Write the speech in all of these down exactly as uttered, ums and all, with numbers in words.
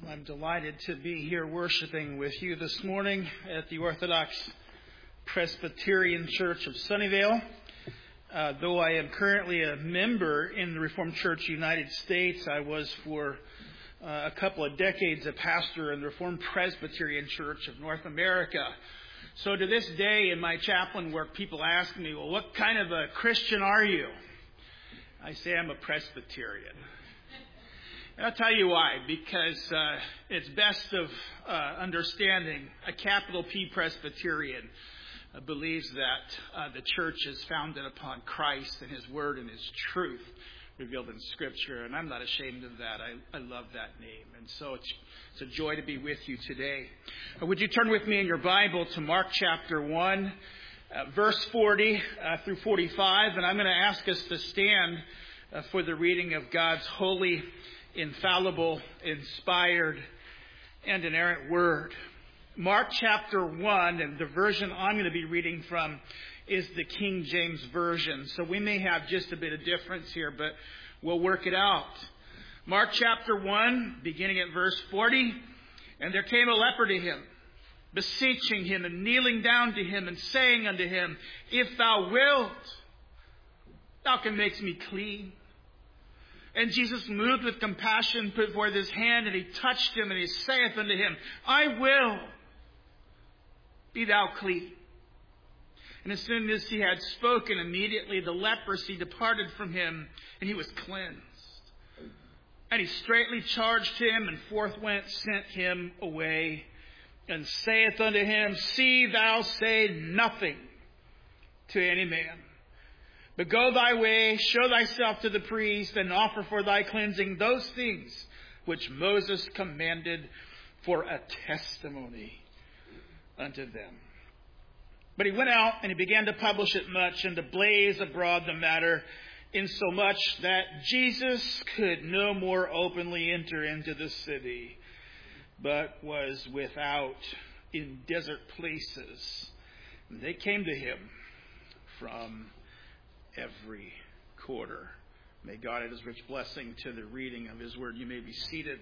I'm delighted to be here worshiping with you this morning at the Orthodox Presbyterian Church of Sunnyvale. Uh, though I am currently a member in the Reformed Church United States, I was for uh, a couple of decades a pastor in the Reformed Presbyterian Church of North America. So to this day in my chaplain work, people ask me, well, what kind of a Christian are you? I say I'm a Presbyterian. And I'll tell you why. Because uh, it's best of uh, understanding, a capital P Presbyterian uh, believes that uh, the church is founded upon Christ and His Word and His truth revealed in Scripture. And I'm not ashamed of that. I, I love that name. And so it's, it's a joy to be with you today. Uh, would you turn with me in your Bible to Mark chapter one, uh, verse forty uh, through forty-five. And I'm going to ask us to stand uh, for the reading of God's holy, infallible, inspired, and inerrant word. Mark chapter one, and the version I'm going to be reading from is the King James Version. So we may have just a bit of difference here, but we'll work it out. Mark chapter one, beginning at verse forty. And there came a leper to him, beseeching him and kneeling down to him and saying unto him, If thou wilt, thou can make me clean. And Jesus, moved with compassion, put forth his hand, and he touched him, and he saith unto him, I will, be thou clean. And as soon as he had spoken, immediately the leprosy departed from him, and he was cleansed. And he straightly charged him, and forthwent sent him away, and saith unto him, See thou say nothing to any man, but go thy way, show thyself to the priest, and offer for thy cleansing those things which Moses commanded for a testimony unto them. But he went out, and he began to publish it much, and to blaze abroad the matter, insomuch that Jesus could no more openly enter into the city, but was without in desert places. And they came to him from every quarter. May God add His rich blessing to the reading of His Word. You may be seated.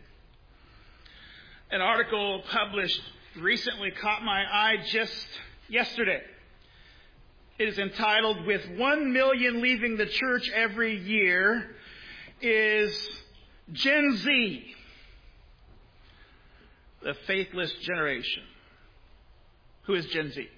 An article published recently caught my eye just yesterday. It is entitled, With one million leaving the church every year, is Gen Z the faithless generation? Who is Gen Z?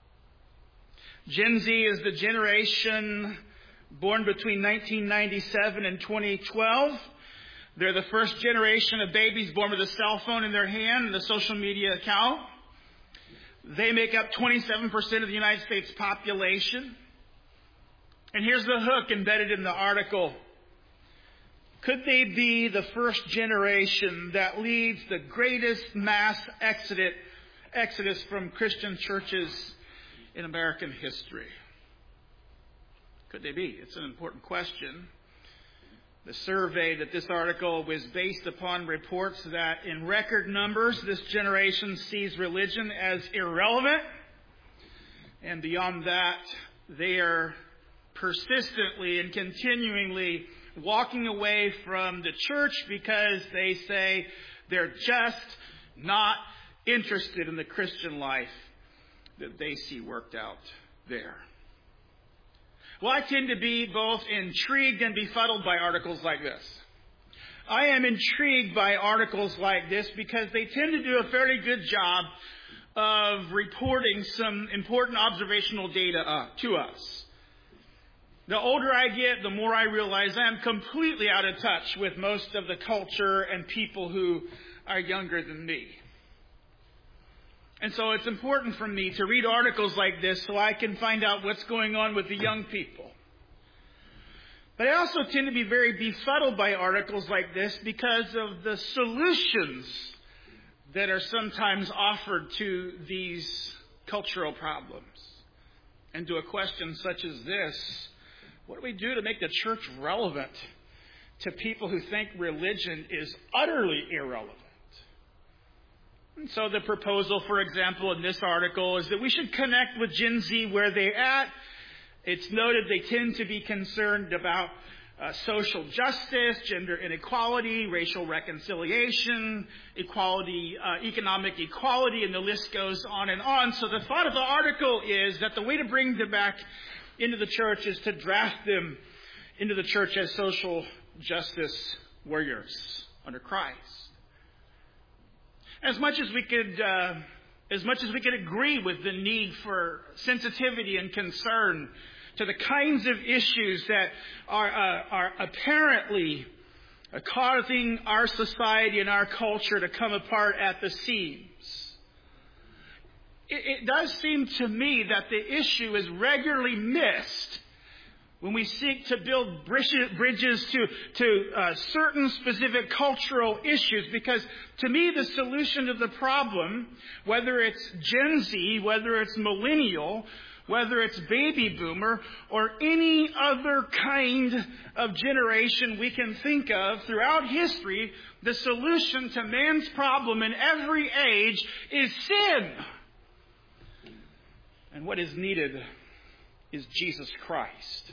Gen Z is the generation born between nineteen ninety-seven and twenty twelve. They're the first generation of babies born with a cell phone in their hand and a social media account. They make up twenty-seven percent of the United States population. And here's the hook embedded in the article. Could they be the first generation that leads the greatest mass exodus, exodus from Christian churches in American history? Could they be? It's an important question. The survey that this article was based upon reports that in record numbers, this generation sees religion as irrelevant. And beyond that, they are persistently and continuingly walking away from the church because they say they're just not interested in the Christian life that they see worked out there. Well, I tend to be both intrigued and befuddled by articles like this. I am intrigued by articles like this because they tend to do a fairly good job of reporting some important observational data uh, to us. The older I get, the more I realize I am completely out of touch with most of the culture and people who are younger than me. And so it's important for me to read articles like this so I can find out what's going on with the young people. But I also tend to be very befuddled by articles like this because of the solutions that are sometimes offered to these cultural problems. And to a question such as this, what do we do to make the church relevant to people who think religion is utterly irrelevant? And so the proposal, for example, in this article is that we should connect with Gen Z where they're at. It's noted they tend to be concerned about uh, social justice, gender inequality, racial reconciliation, equality, uh, economic equality, and the list goes on and on. So the thought of the article is that the way to bring them back into the church is to draft them into the church as social justice warriors under Christ. As much as we could, uh, as much as we could agree with the need for sensitivity and concern to the kinds of issues that are uh, are apparently uh, causing our society and our culture to come apart at the seams, it, it does seem to me that the issue is regularly missed when we seek to build bridges to, to uh, certain specific cultural issues. Because to me, the solution to the problem, whether it's Gen Z, whether it's millennial, whether it's baby boomer, or any other kind of generation we can think of throughout history, the solution to man's problem in every age is sin. And what is needed is Jesus Christ.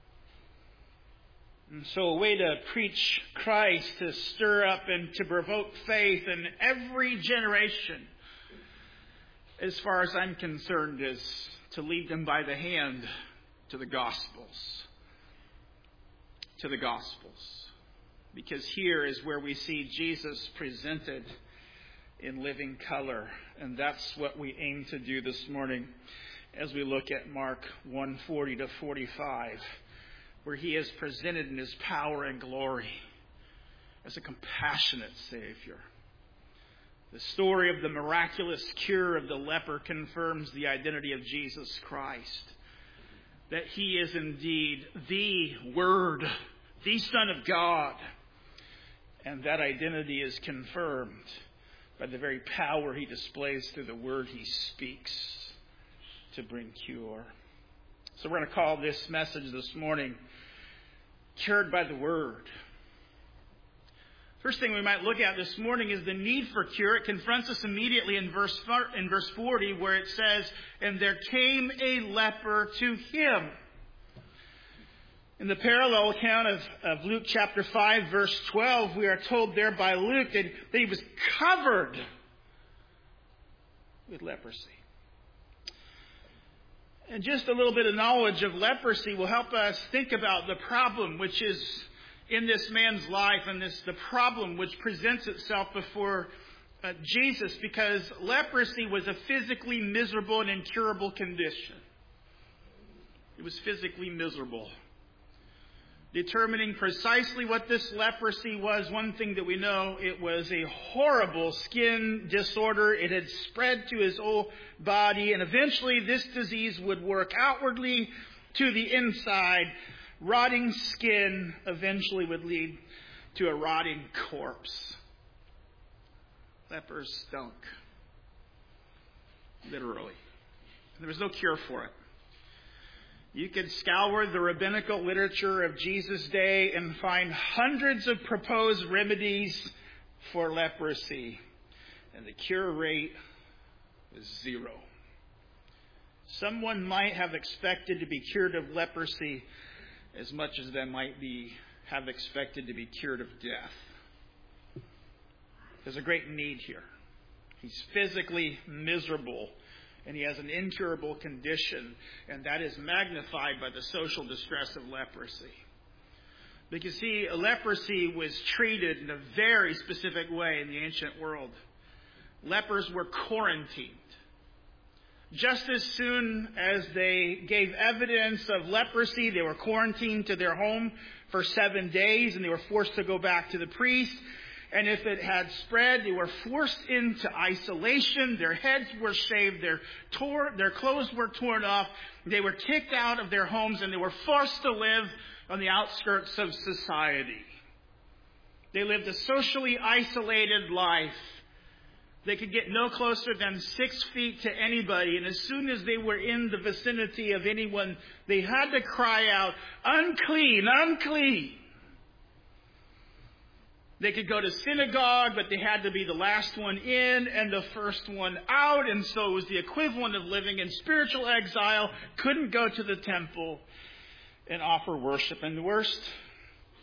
And so a way to preach Christ, to stir up and to provoke faith in every generation, as far as I'm concerned, is to lead them by the hand to the Gospels. To the Gospels. Because here is where we see Jesus presented in living color. And that's what we aim to do this morning as we look at Mark one forty to forty-five. Where he is presented in his power and glory as a compassionate Savior. The story of the miraculous cure of the leper confirms the identity of Jesus Christ. That he is indeed the Word, the Son of God. And that identity is confirmed by the very power he displays through the word he speaks to bring cure. So we're going to call this message this morning, Cured by the Word. First thing we might look at this morning is the need for cure. It confronts us immediately in verse in verse forty, where it says, "And there came a leper to him." In the parallel account of, of Luke chapter five, verse twelve, we are told there by Luke that, that he was covered with leprosy. And just a little bit of knowledge of leprosy will help us think about the problem which is in this man's life, and this the problem which presents itself before uh, Jesus, because leprosy was a physically miserable and incurable condition. It was physically miserable. Determining precisely what this leprosy was, one thing that we know, it was a horrible skin disorder. It had spread to his whole body, and eventually this disease would work outwardly to the inside. Rotting skin eventually would lead to a rotting corpse. Lepers stunk. Literally. There was no cure for it. You could scour the rabbinical literature of Jesus' day and find hundreds of proposed remedies for leprosy. And the cure rate was zero. Someone might have expected to be cured of leprosy as much as they might be have expected to be cured of death. There's a great need here. He's physically miserable. And he has an incurable condition, and that is magnified by the social distress of leprosy. Because, see, leprosy was treated in a very specific way in the ancient world. Lepers were quarantined. Just as soon as they gave evidence of leprosy, they were quarantined to their home for seven days, and they were forced to go back to the priest. And if it had spread, they were forced into isolation. Their heads were shaved. Their, tore, their clothes were torn off. They were kicked out of their homes, and they were forced to live on the outskirts of society. They lived a socially isolated life. They could get no closer than six feet to anybody. And as soon as they were in the vicinity of anyone, they had to cry out, "Unclean, unclean." They could go to synagogue, but they had to be the last one in and the first one out. And so it was the equivalent of living in spiritual exile. Couldn't go to the temple and offer worship. And the worst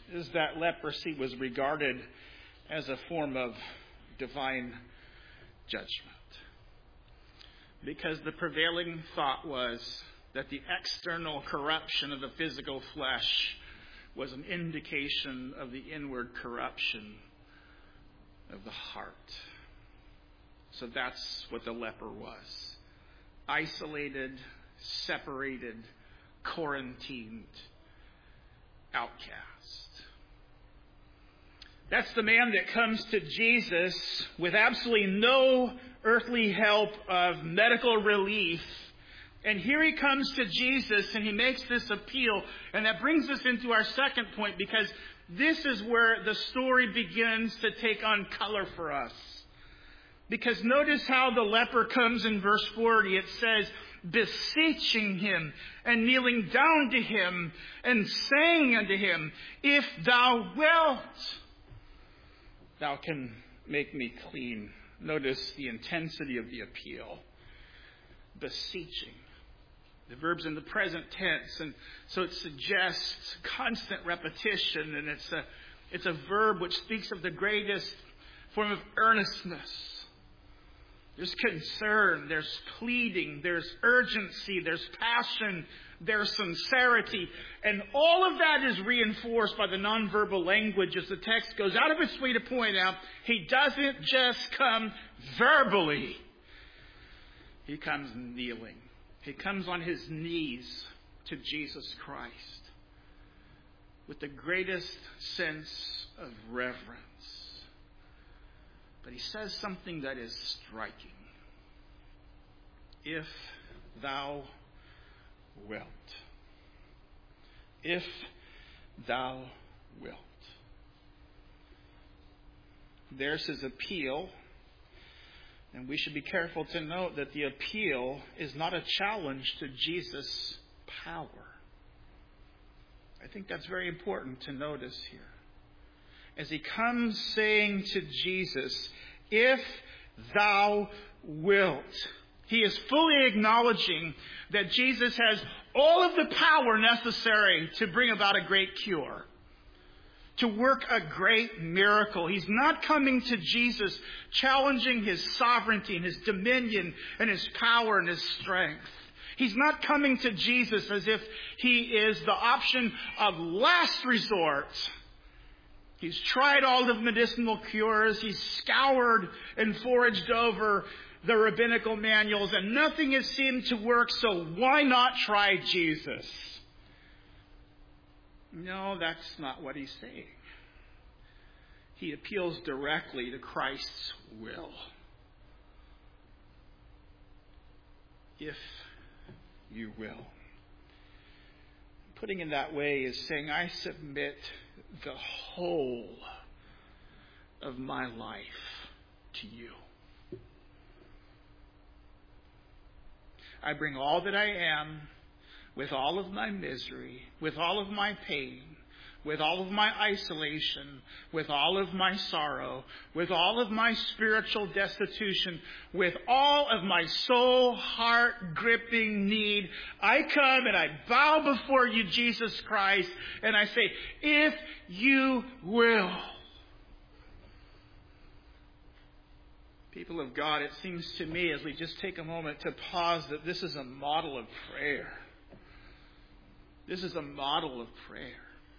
is that leprosy was regarded as a form of divine judgment. Because the prevailing thought was that the external corruption of the physical flesh was an indication of the inward corruption of the heart. So that's what the leper was. Isolated, separated, quarantined, outcast. That's the man that comes to Jesus with absolutely no earthly help of medical relief. And here he comes to Jesus and he makes this appeal. And that brings us into our second point, because this is where the story begins to take on color for us. Because notice how the leper comes in verse forty. It says, beseeching him and kneeling down to him and saying unto him, if thou wilt, thou can make me clean. Notice the intensity of the appeal. Beseeching. The verb's in the present tense, and so it suggests constant repetition, and it's a, it's a verb which speaks of the greatest form of earnestness. There's concern, there's pleading, there's urgency, there's passion, there's sincerity. And all of that is reinforced by the nonverbal language as the text goes out of its way to point out he doesn't just come verbally. He comes kneeling. He comes on his knees to Jesus Christ with the greatest sense of reverence. But he says something that is striking. If thou wilt. If thou wilt. There's his appeal. And we should be careful to note that the appeal is not a challenge to Jesus' power. I think that's very important to notice here. As he comes saying to Jesus, if thou wilt, he is fully acknowledging that Jesus has all of the power necessary to bring about a great cure, to work a great miracle. He's not coming to Jesus challenging his sovereignty and his dominion and his power and his strength. He's not coming to Jesus as if he is the option of last resort. He's tried all the medicinal cures. He's scoured and foraged over the rabbinical manuals, and nothing has seemed to work, so why not try Jesus? No, that's not what he's saying. He appeals directly to Christ's will. If you will. Putting it that way is saying, I submit the whole of my life to you. I bring all that I am, with all of my misery, with all of my pain, with all of my isolation, with all of my sorrow, with all of my spiritual destitution, with all of my soul, heart, gripping need. I come and I bow before you, Jesus Christ, and I say, if you will. People of God, it seems to me, as we just take a moment to pause, that this is a model of prayer. This is a model of prayer.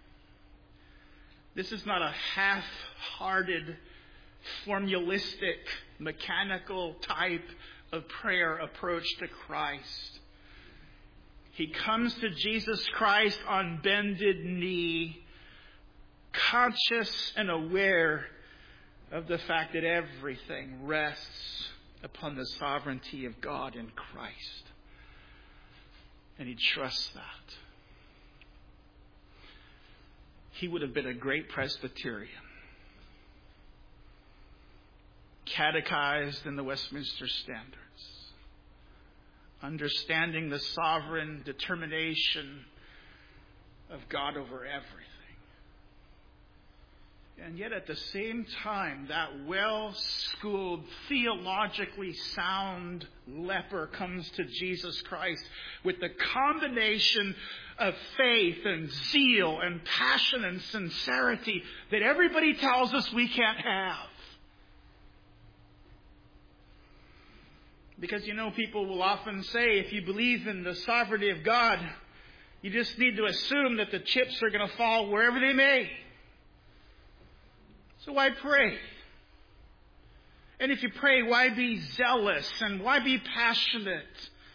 This is not a half-hearted, formalistic, mechanical type of prayer approach to Christ. He comes to Jesus Christ on bended knee, conscious and aware of the fact that everything rests upon the sovereignty of God in Christ. And he trusts that. He would have been a great Presbyterian, catechized in the Westminster Standards, understanding the sovereign determination of God over everything. And yet at the same time, that well-schooled, theologically sound leper comes to Jesus Christ with the combination of faith and zeal and passion and sincerity that everybody tells us we can't have. Because, you know, people will often say, if you believe in the sovereignty of God, you just need to assume that the chips are going to fall wherever they may. So why pray? And if you pray, why be zealous and why be passionate?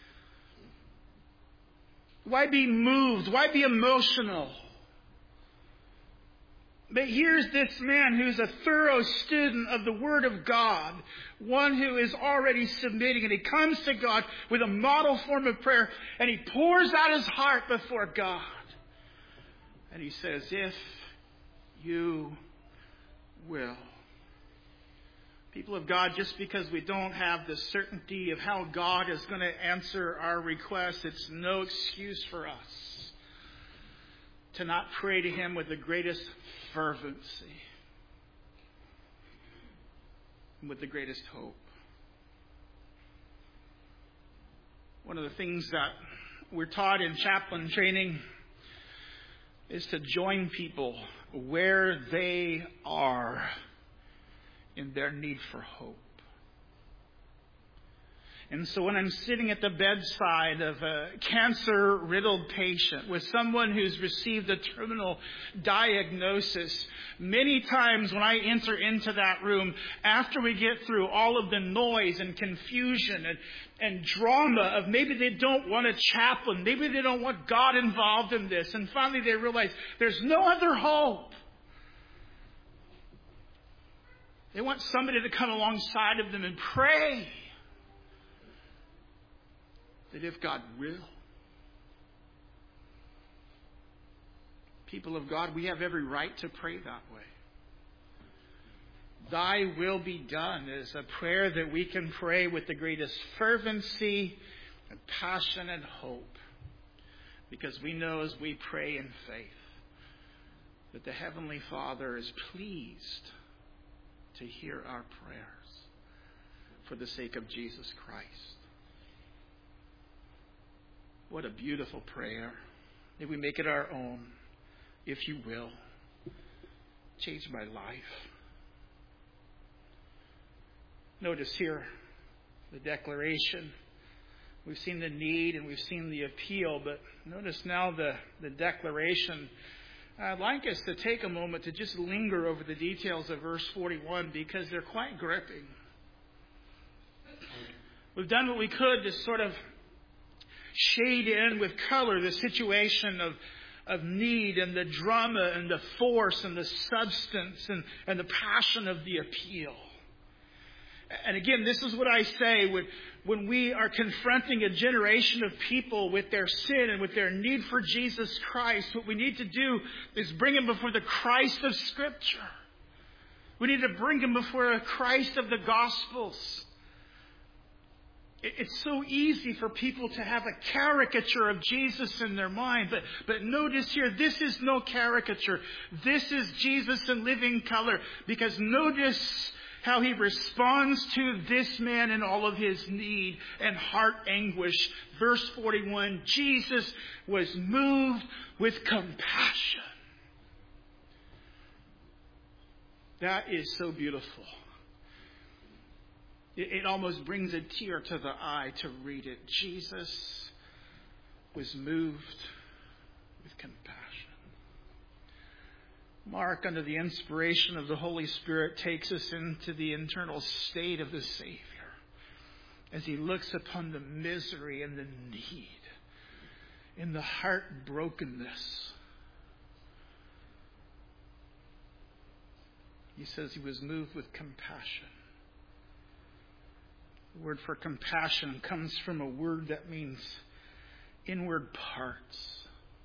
Why be moved? Why be emotional? But here's this man who's a thorough student of the Word of God, one who is already submitting, and he comes to God with a model form of prayer, and he pours out his heart before God. And he says, if you will. People of God, just because we don't have the certainty of how God is going to answer our requests, it's no excuse for us to not pray to Him with the greatest fervency and with the greatest hope. One of the things that we're taught in chaplain training is to join people where they are in their need for hope. And so when I'm sitting at the bedside of a cancer-riddled patient with someone who's received a terminal diagnosis, many times when I enter into that room, after we get through all of the noise and confusion and, and drama of maybe they don't want a chaplain, maybe they don't want God involved in this, and finally they realize there's no other hope. They want somebody to come alongside of them and pray. That if God will, people of God, we have every right to pray that way. Thy will be done is a prayer that we can pray with the greatest fervency and passion and hope. Because we know as we pray in faith that the Heavenly Father is pleased to hear our prayers for the sake of Jesus Christ. What a beautiful prayer. May we make it our own, if you will. Change my life. Notice here the declaration. We've seen the need and we've seen the appeal, but notice now the, the declaration. I'd like us to take a moment to just linger over the details of verse forty-one because they're quite gripping. We've done what we could to sort of shade in with color the situation of, of need and the drama and the force and the substance and, and the passion of the appeal. And again, this is what I say when, when we are confronting a generation of people with their sin and with their need for Jesus Christ. What we need to do is bring them before the Christ of Scripture. We need to bring them before the Christ of the Gospels. It's so easy for people to have a caricature of Jesus in their mind. But, but notice here, this is no caricature. This is Jesus in living color. Because notice how He responds to this man in all of his need and heart anguish. Verse forty-one, Jesus was moved with compassion. That is so beautiful. It almost brings a tear to the eye to read it. Jesus was moved with compassion. Mark, under the inspiration of the Holy Spirit, takes us into the internal state of the Savior as He looks upon the misery and the need, in the heartbrokenness. He says He was moved with compassion. The word for compassion comes from a word that means inward parts.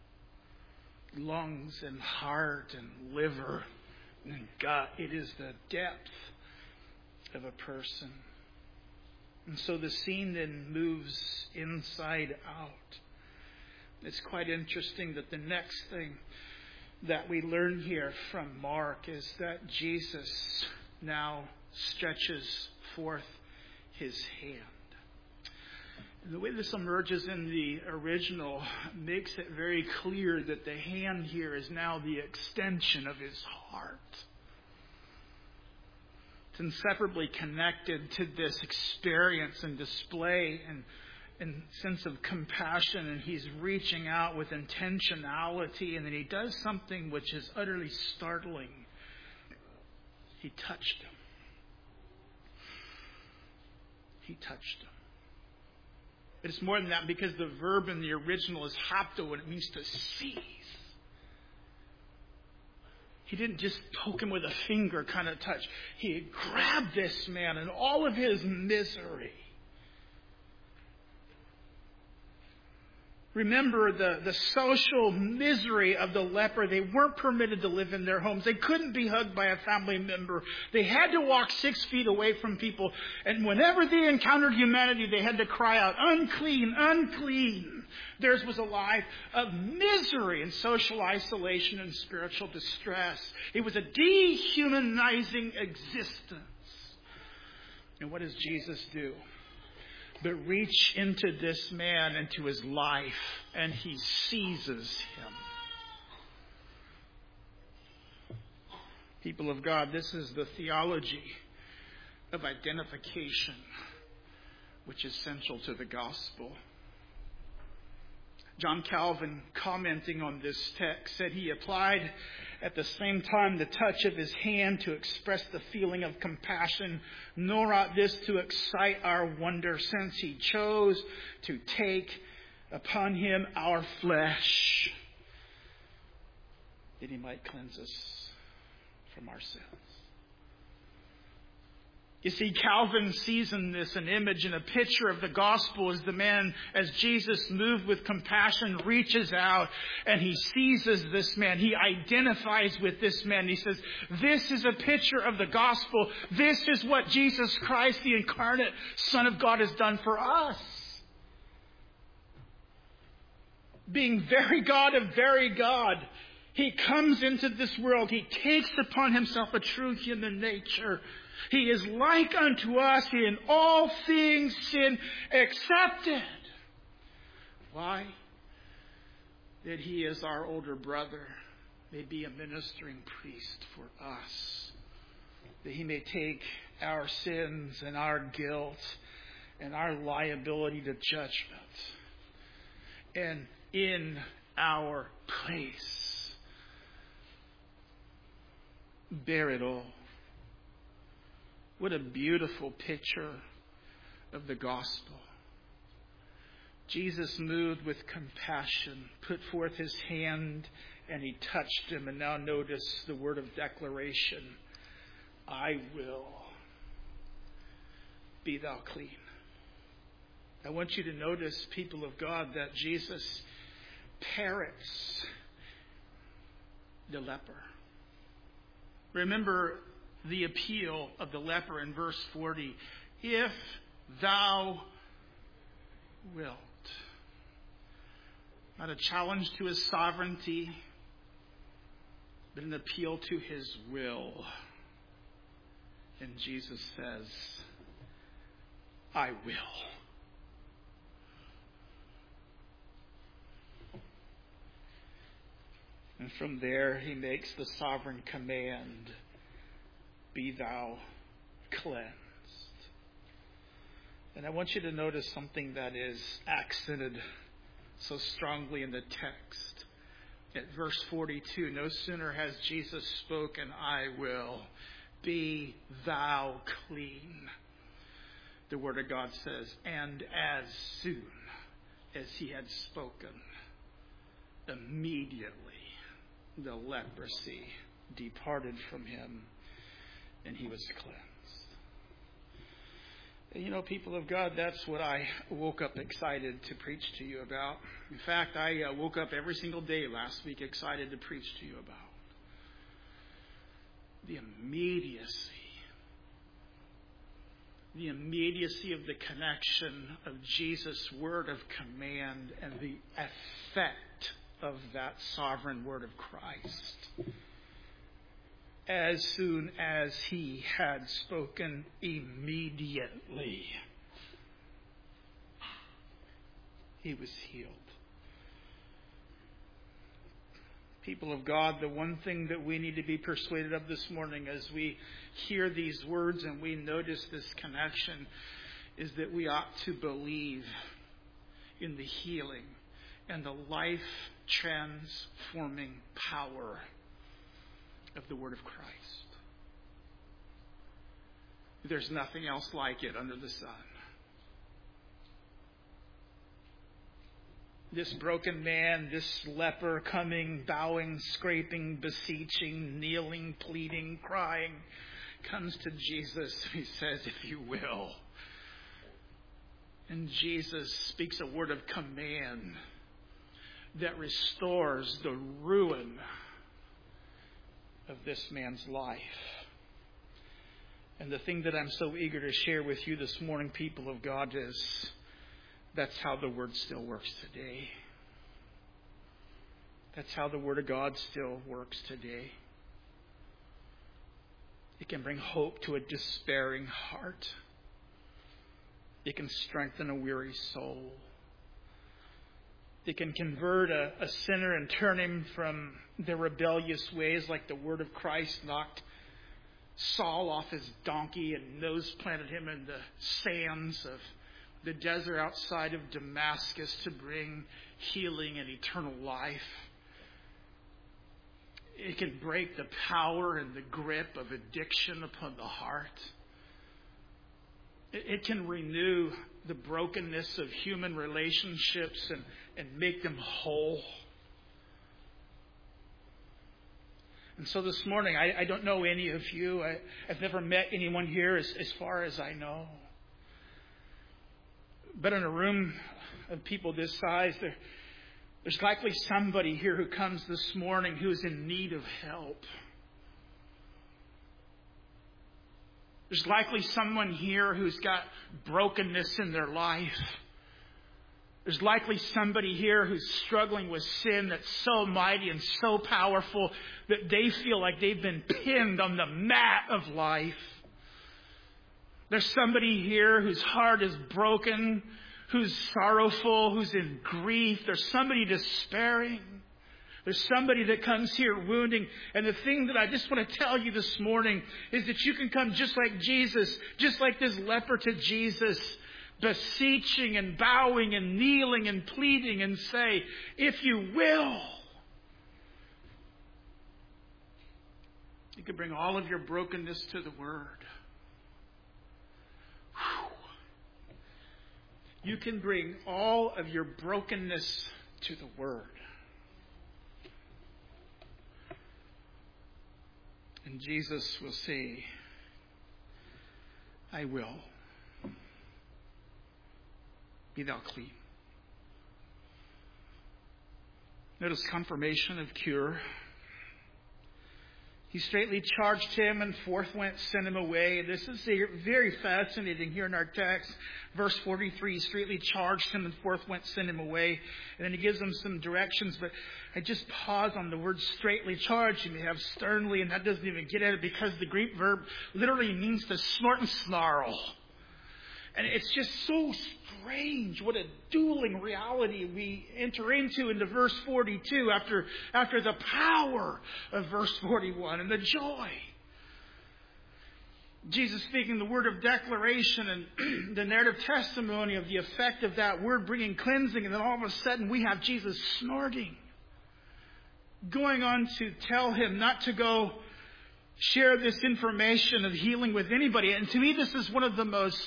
Lungs and heart and liver and gut. It is the depth of a person. And so the scene then moves inside out. It's quite interesting that the next thing that we learn here from Mark is that Jesus now stretches forth his hand. And the way this emerges in the original makes it very clear that the hand here is now the extension of his heart. It's inseparably connected to this experience and display and, and sense of compassion. And he's reaching out with intentionality. And then he does something which is utterly startling. He touched him. He touched him. It's more than that because the verb in the original is hapto, and it means to seize. He didn't just poke him with a finger kind of touch. He grabbed this man in all of his misery. Remember the, the social misery of the leper. They weren't permitted to live in their homes. They couldn't be hugged by a family member. They had to walk six feet away from people. And whenever they encountered humanity, they had to cry out, unclean, unclean. Theirs was a life of misery and social isolation and spiritual distress. It was a dehumanizing existence. And what does Jesus do? But reach into this man, into his life, and he seizes him. People of God, this is the theology of identification, which is central to the gospel. John Calvin, commenting on this text, said he applied at the same time the touch of his hand to express the feeling of compassion, nor ought this to excite our wonder, since he chose to take upon him our flesh, that he might cleanse us from our sins. You see, Calvin sees in this an image and a picture of the gospel as the man, as Jesus, moved with compassion, reaches out and he seizes this man. He identifies with this man. He says, this is a picture of the gospel. This is what Jesus Christ, the incarnate Son of God, has done for us. Being very God of very God, he comes into this world. He takes upon himself a true human nature. He is like unto us in all things sin accepted. Why? That he, as our older brother, may be a ministering priest for us. That he may take our sins and our guilt and our liability to judgment, and in our place bear it all. What a beautiful picture of the gospel. Jesus, moved with compassion, put forth his hand and he touched him. And now notice the word of declaration. I will be thou clean. I want you to notice, people of God, that Jesus parrots the leper. Remember the appeal of the leper in verse forty. If thou wilt. Not a challenge to his sovereignty, but an appeal to his will. And Jesus says, I will. And from there he makes the sovereign command, be thou cleansed. And I want you to notice something that is accented so strongly in the text. At verse forty-two, no sooner has Jesus spoken, I will, be thou clean. The Word of God says, and as soon as he had spoken, immediately the leprosy departed from him, and he was cleansed. And you know, people of God, that's what I woke up excited to preach to you about. In fact, I uh, woke up every single day last week excited to preach to you about the immediacy. The immediacy of the connection of Jesus' word of command and the effect of that sovereign word of Christ. As soon as he had spoken, immediately he was healed. People of God, the one thing that we need to be persuaded of this morning as we hear these words and we notice this connection is that we ought to believe in the healing and the life-transforming power of the Word of Christ. There's nothing else like it under the sun. This broken man, this leper coming, bowing, scraping, beseeching, kneeling, pleading, crying, comes to Jesus. He says, if you will. And Jesus speaks a word of command that restores the ruin of this man's life. And the thing that I'm so eager to share with you this morning, people of God, is that's how the Word still works today. That's how the Word of God still works today. It can bring hope to a despairing heart. It can strengthen a weary soul. It can convert a, a sinner and turn him from their rebellious ways, like the word of Christ knocked Saul off his donkey and nose planted him in the sands of the desert outside of Damascus to bring healing and eternal life. It can break the power and the grip of addiction upon the heart. It can renew the brokenness of human relationships and, and make them whole. And so this morning, I, I don't know any of you. I, I've never met anyone here as, as far as I know. But in a room of people this size, there, there's likely somebody here who comes this morning who is in need of help. There's likely someone here who's got brokenness in their life. There's likely somebody here who's struggling with sin that's so mighty and so powerful that they feel like they've been pinned on the mat of life. There's somebody here whose heart is broken, who's sorrowful, who's in grief. There's somebody despairing. There's somebody that comes here wounding. And the thing that I just want to tell you this morning is that you can come just like Jesus, just like this leper to Jesus, beseeching and bowing and kneeling and pleading and say, if you will. You can bring all of your brokenness to the Word. Whew. You can bring all of your brokenness to the Word. And Jesus will say, I will. Be thou clean. Notice confirmation of cure. He straightly charged him and forthwent sent him away. And this is very fascinating here in our text. Verse forty-three, he straightly charged him and forthwent sent him away. And then he gives him some directions. But I just pause on the word straightly charged. You may have sternly, and that doesn't even get at it because the Greek verb literally means to snort and snarl. And it's just so strange what a dueling reality we enter into into verse forty-two after, after the power of verse forty-one and the joy. Jesus speaking the word of declaration and the narrative testimony of the effect of that word bringing cleansing. And then all of a sudden we have Jesus snorting. Going on to tell him not to go share this information of healing with anybody. And to me this is one of the most...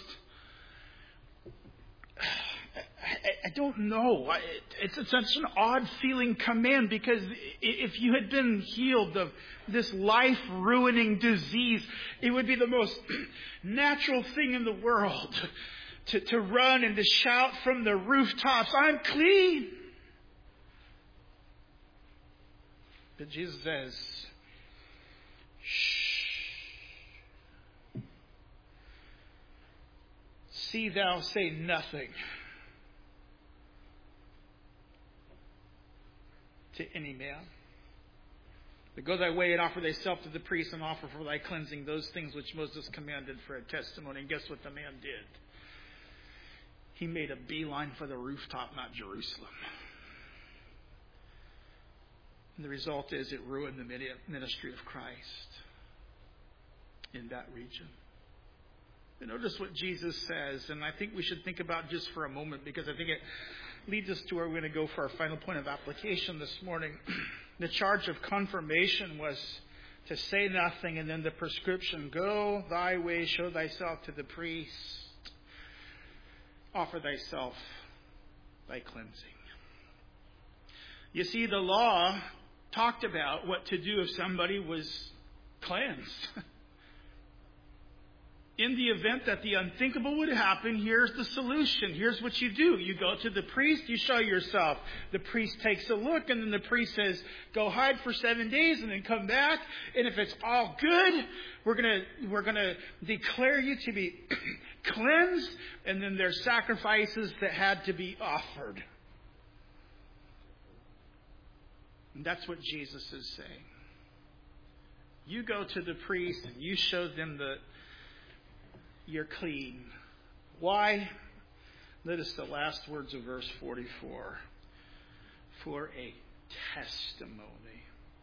I don't know. It's such an odd feeling command because if you had been healed of this life-ruining disease, it would be the most natural thing in the world to, to run and to shout from the rooftops, I'm clean. But Jesus says, shh. See thou say nothing to any man. But go thy way and offer thyself to the priest and offer for thy cleansing those things which Moses commanded for a testimony. And guess what the man did? He made a beeline for the rooftop, not Jerusalem. And the result is it ruined the ministry of Christ in that region. And notice what Jesus says, and I think we should think about just for a moment, because I think it leads us to where we're going to go for our final point of application this morning. The charge of confirmation was to say nothing, and then the prescription, go thy way, show thyself to the priest, offer thyself thy cleansing. You see, the law talked about what to do if somebody was cleansed. In the event that the unthinkable would happen, here's the solution. Here's what you do. You go to the priest, you show yourself. The priest takes a look, and then the priest says, go hide for seven days and then come back. And if it's all good, we're gonna we're gonna declare you to be cleansed. And then there's sacrifices that had to be offered. And that's what Jesus is saying. You go to the priest and you show them that you're clean. Why? Notice the last words of verse forty-four. For a testimony.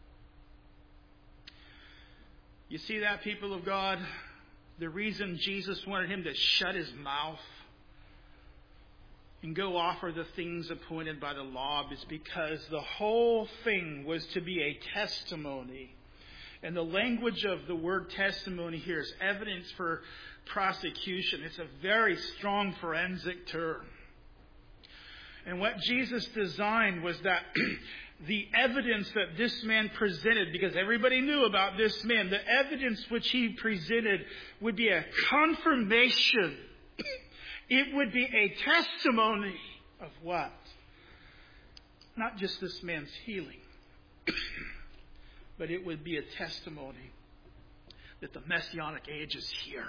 You see that, people of God? The reason Jesus wanted him to shut his mouth and go offer the things appointed by the law is because the whole thing was to be a testimony. And the language of the word testimony here is evidence for prosecution. It's a very strong forensic term. And what Jesus designed was that the evidence that this man presented, because everybody knew about this man, the evidence which he presented would be a confirmation. It would be a testimony of what? Not just this man's healing, but it would be a testimony that the Messianic age is here.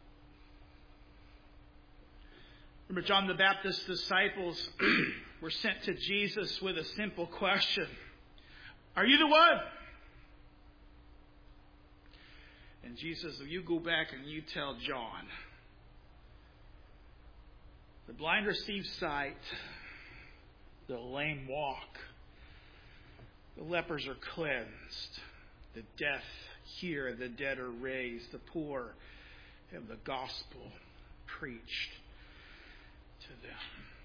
Remember, John the Baptist's disciples were sent to Jesus with a simple question. Are you the one? And Jesus said, you go back and you tell John. The blind receive sight. The lame walk. The lepers are cleansed. The deaf hear. The dead are raised. The poor have the gospel preached to them.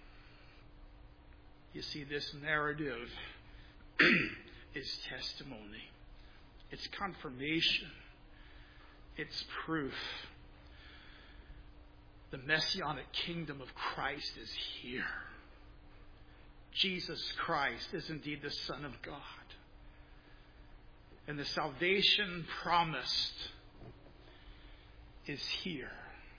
You see, this narrative is testimony. It's confirmation. It's proof. The Messianic kingdom of Christ is here. Jesus Christ is indeed the Son of God. And the salvation promised is here.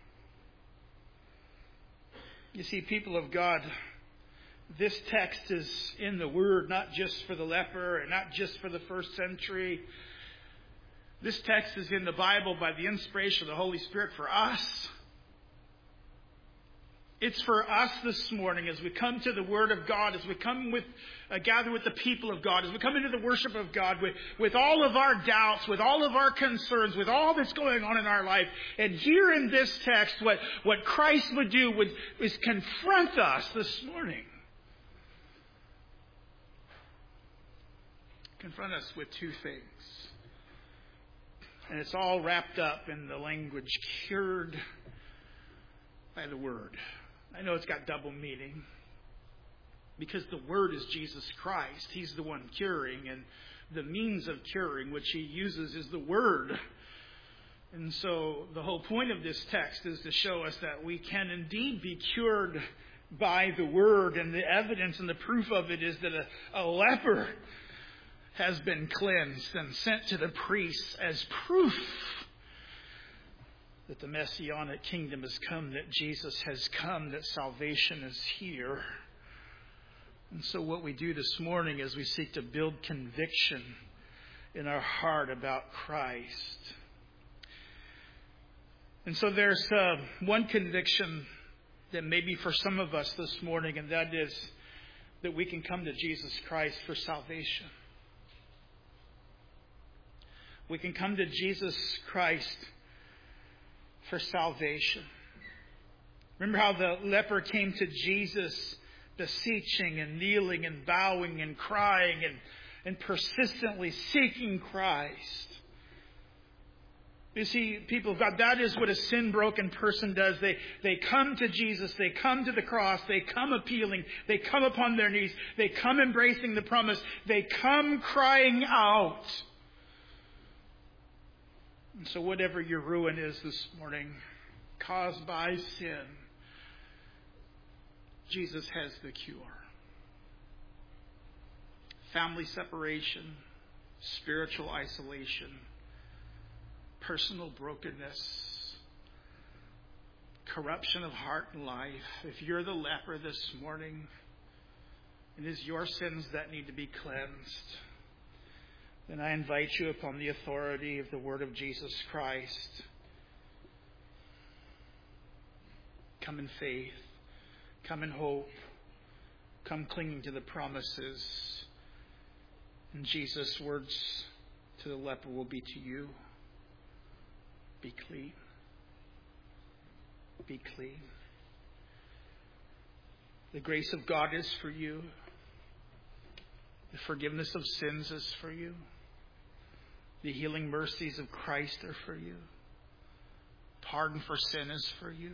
You see, people of God, this text is in the Word, not just for the leper and not just for the first century. This text is in the Bible by the inspiration of the Holy Spirit for us. It's for us this morning as we come to the Word of God, as we come with, uh, gather with the people of God, as we come into the worship of God with, with all of our doubts, with all of our concerns, with all that's going on in our life. And here in this text, what, what Christ would do would, is confront us this morning. Confront us with two things. And it's all wrapped up in the language cured by the Word. I know it's got double meaning because the Word is Jesus Christ. He's the one curing, and the means of curing which He uses is the Word. And so the whole point of this text is to show us that we can indeed be cured by the Word, and the evidence and the proof of it is that a, a leper has been cleansed and sent to the priests as proof that the Messianic kingdom has come, that Jesus has come, that salvation is here. And so what we do this morning is we seek to build conviction in our heart about Christ. And so there's uh, one conviction that maybe for some of us this morning, and that is that we can come to Jesus Christ for salvation. We can come to Jesus Christ for salvation. Remember how the leper came to Jesus beseeching and kneeling and bowing and crying and, and persistently seeking Christ. You see, people of God, that is what a sin-broken person does. They, they come to Jesus. They come to the cross. They come appealing. They come upon their knees. They come embracing the promise. They come crying out. And so whatever your ruin is this morning, caused by sin, Jesus has the cure. Family separation, spiritual isolation, personal brokenness, corruption of heart and life. If you're the leper this morning, it is your sins that need to be cleansed, then I invite you upon the authority of the word of Jesus Christ. Come in faith. Come in hope. Come clinging to the promises. And Jesus' words to the leper will be to you. Be clean. Be clean. The grace of God is for you. The forgiveness of sins is for you. The healing mercies of Christ are for you. Pardon for sin is for you.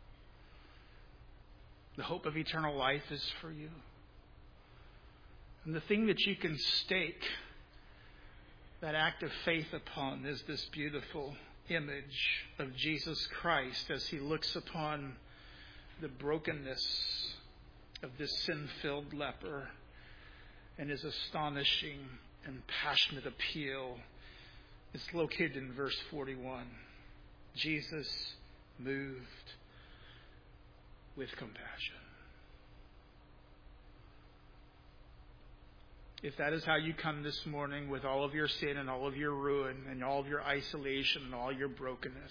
The hope of eternal life is for you. And the thing that you can stake that act of faith upon is this beautiful image of Jesus Christ as he looks upon the brokenness of this sin-filled leper and his astonishing and passionate appeal. It's located in verse forty-one. Jesus moved with compassion. If that is how you come this morning with all of your sin and all of your ruin and all of your isolation and all your brokenness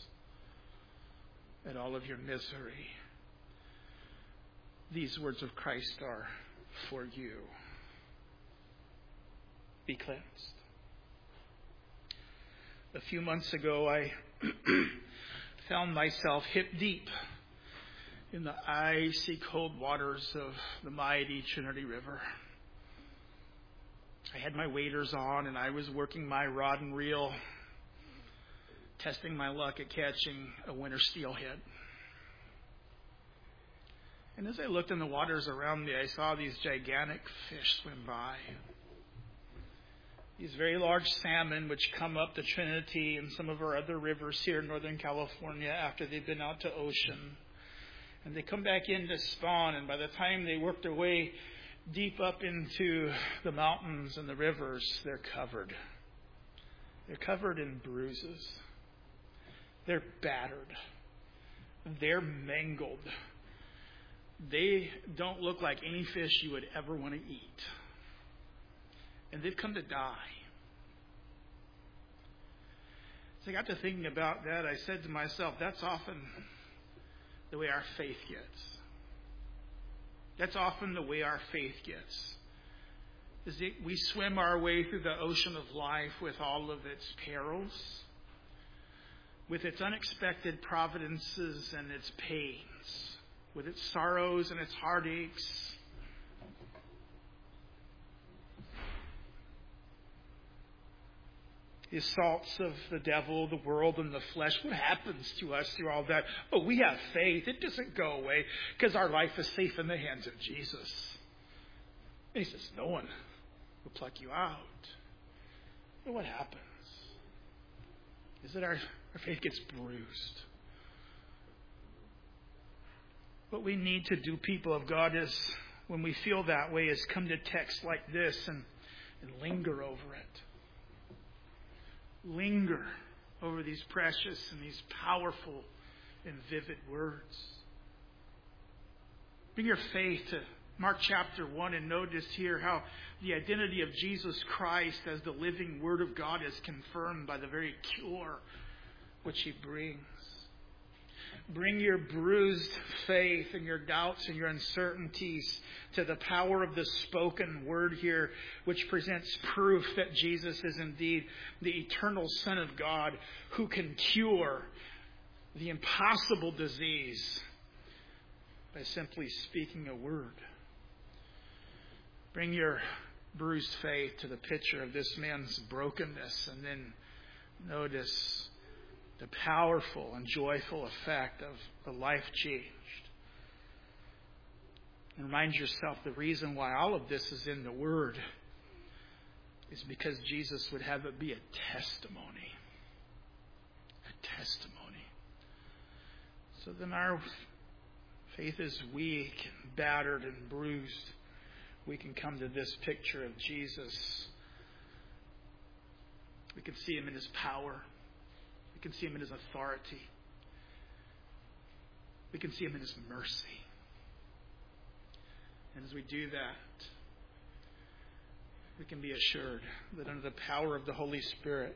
and all of your misery, these words of Christ are for you. Be cleansed. A few months ago, I found myself hip deep in the icy cold waters of the mighty Trinity River. I had my waders on and I was working my rod and reel, testing my luck at catching a winter steelhead. And as I looked in the waters around me, I saw these gigantic fish swim by. These very large salmon which come up the Trinity and some of our other rivers here in Northern California after they've been out to ocean. And they come back in to spawn, and by the time they work their way deep up into the mountains and the rivers, they're covered. They're covered in bruises. They're battered. They're mangled. They don't look like any fish you would ever want to eat. And they've come to die. So I got to thinking about that. I said to myself, that's often the way our faith gets. That's often the way our faith gets. Is that we swim our way through the ocean of life with all of its perils, with its unexpected providences and its pains, with its sorrows and its heartaches. The assaults of the devil, the world, and the flesh. What happens to us through all that? Oh, we have faith. It doesn't go away because our life is safe in the hands of Jesus. And he says, no one will pluck you out. But what happens is that our, our faith gets bruised. What we need to do, people of God, is when we feel that way, is come to texts like this and, and linger over it. Linger over these precious and these powerful and vivid words. Bring your faith to Mark chapter one and notice here how the identity of Jesus Christ as the living Word of God is confirmed by the very cure which He brings. Bring your bruised faith and your doubts and your uncertainties to the power of the spoken word here, which presents proof that Jesus is indeed the eternal Son of God who can cure the impossible disease by simply speaking a word. Bring your bruised faith to the picture of this man's brokenness, and then notice the powerful and joyful effect of the life changed. And remind yourself the reason why all of this is in the Word is because Jesus would have it be a testimony. A testimony. So then our faith is weak and battered and bruised. We can come to this picture of Jesus. We can see Him in His power. We can see Him in His authority. We can see Him in His mercy. And as we do that, we can be assured that under the power of the Holy Spirit,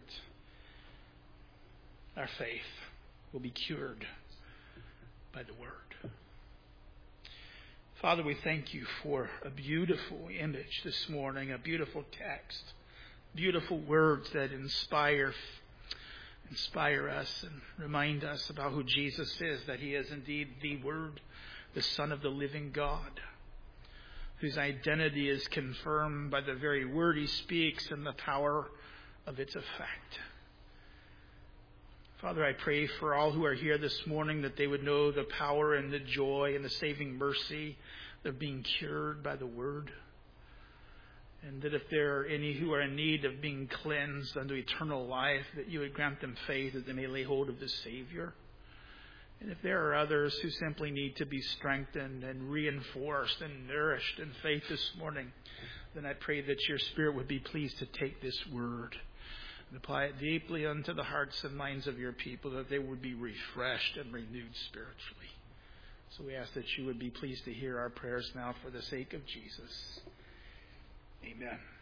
our faith will be cured by the Word. Father, we thank You for a beautiful image this morning, a beautiful text, beautiful words that inspire Inspire us and remind us about who Jesus is, that He is indeed the Word, the Son of the living God, whose identity is confirmed by the very word He speaks and the power of its effect. Father, I pray for all who are here this morning that they would know the power and the joy and the saving mercy of being cured by the Word. And that if there are any who are in need of being cleansed unto eternal life, that You would grant them faith that they may lay hold of the Savior. And if there are others who simply need to be strengthened and reinforced and nourished in faith this morning, then I pray that Your Spirit would be pleased to take this word and apply it deeply unto the hearts and minds of Your people, that they would be refreshed and renewed spiritually. So we ask that You would be pleased to hear our prayers now for the sake of Jesus. Amen.